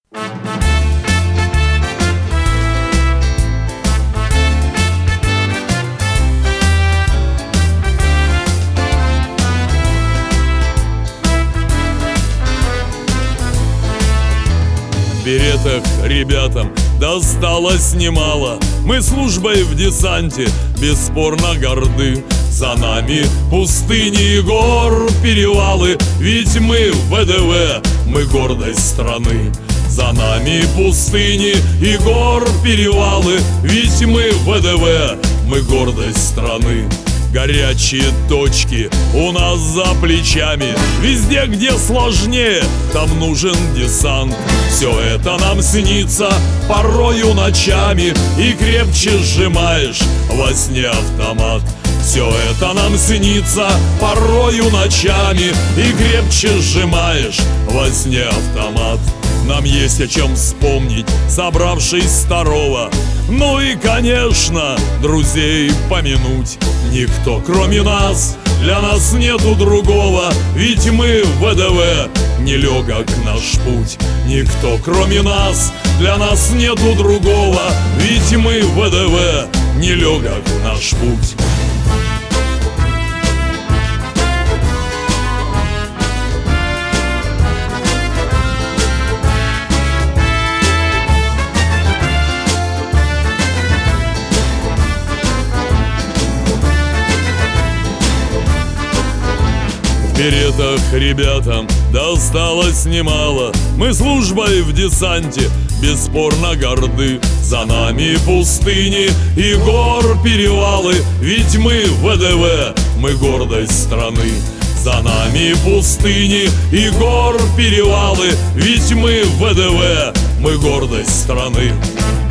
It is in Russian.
В беретах ребятам досталось немало. Мы службой в десанте бесспорно горды. За нами пустыни и гор перевалы, ведь мы в ВДВ, мы гордость страны. За нами пустыни и гор перевалы, ведь мы в ВДВ, мы гордость страны. Горячие точки у нас за плечами. Везде, где сложнее, там нужен десант. Все это нам снится порою ночами, и крепче сжимаешь во сне автомат. Все это нам снится порою ночами, и крепче сжимаешь во сне автомат. Нам есть о чем вспомнить, собравшись старого. Ну и, конечно, друзей помянуть. Никто, кроме нас, для нас нету другого, ведь мы в ВДВ, нелегок наш путь. Никто, кроме нас, для нас нету другого, ведь мы в ВДВ, нелегок наш путь. В беретах ребятам досталось немало. Мы службой в десанте бесспорно горды. За нами пустыни и гор перевалы, ведь мы в ВДВ, мы гордость страны. За нами пустыни и гор перевалы, ведь мы в ВДВ, мы гордость страны.